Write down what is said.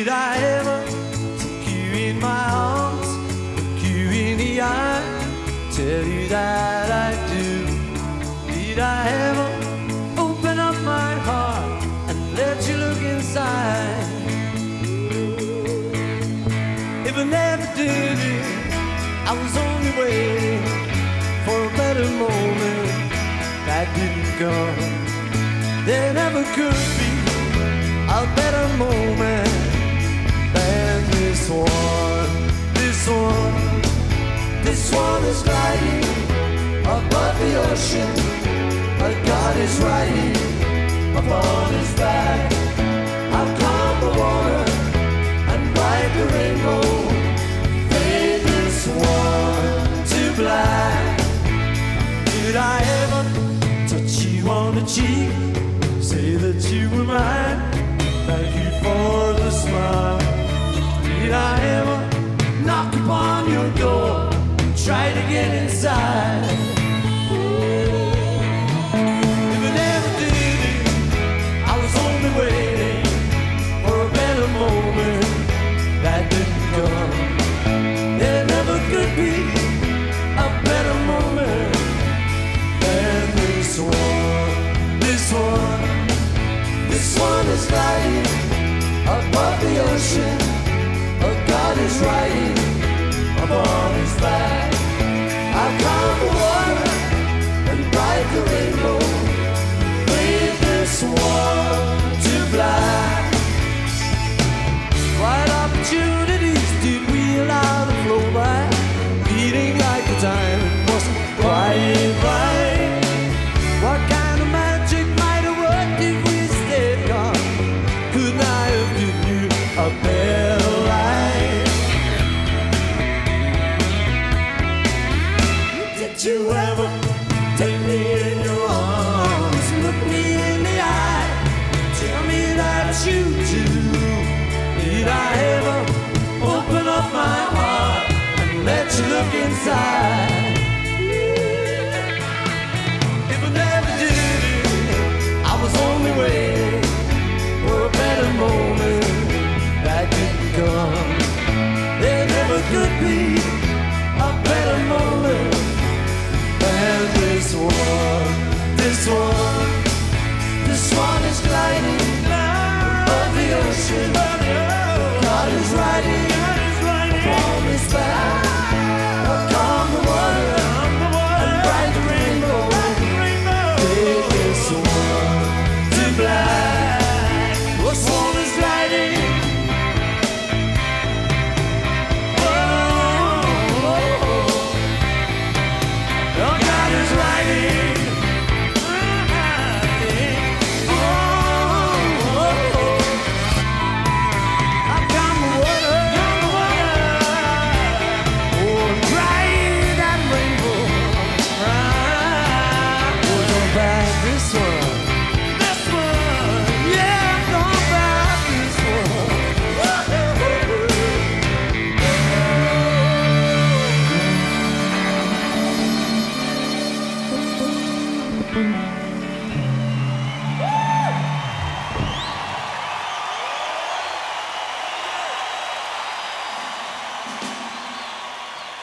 Did I ever take you in my arms, look you in the eye, tell you that I do? Did I ever open up my heart and let you look inside? If I never did it, I was only waiting for a better moment that didn't come. There never could be a better moment than this one. This one is gliding above the ocean. A God is riding upon his back. I'll calm the water and ride the rainbow. Fade this one to black. Did I ever touch you on the cheek, say that you were mine? Thank you for the smile. Did I ever knock upon your door, try to get inside? If I never did it, I was only waiting for a better moment that didn't come. There never could be a better moment than this one. This one is gliding above the ocean. A God is riding upon his back. I'll calm the water and ride the rainbow. Leave this one to black. What opportunities did we allow to flow by? Beating like the time wasn't quite right. What kind of magic might have worked if we stayed gone? Couldn't I have given you a better life? Did you ever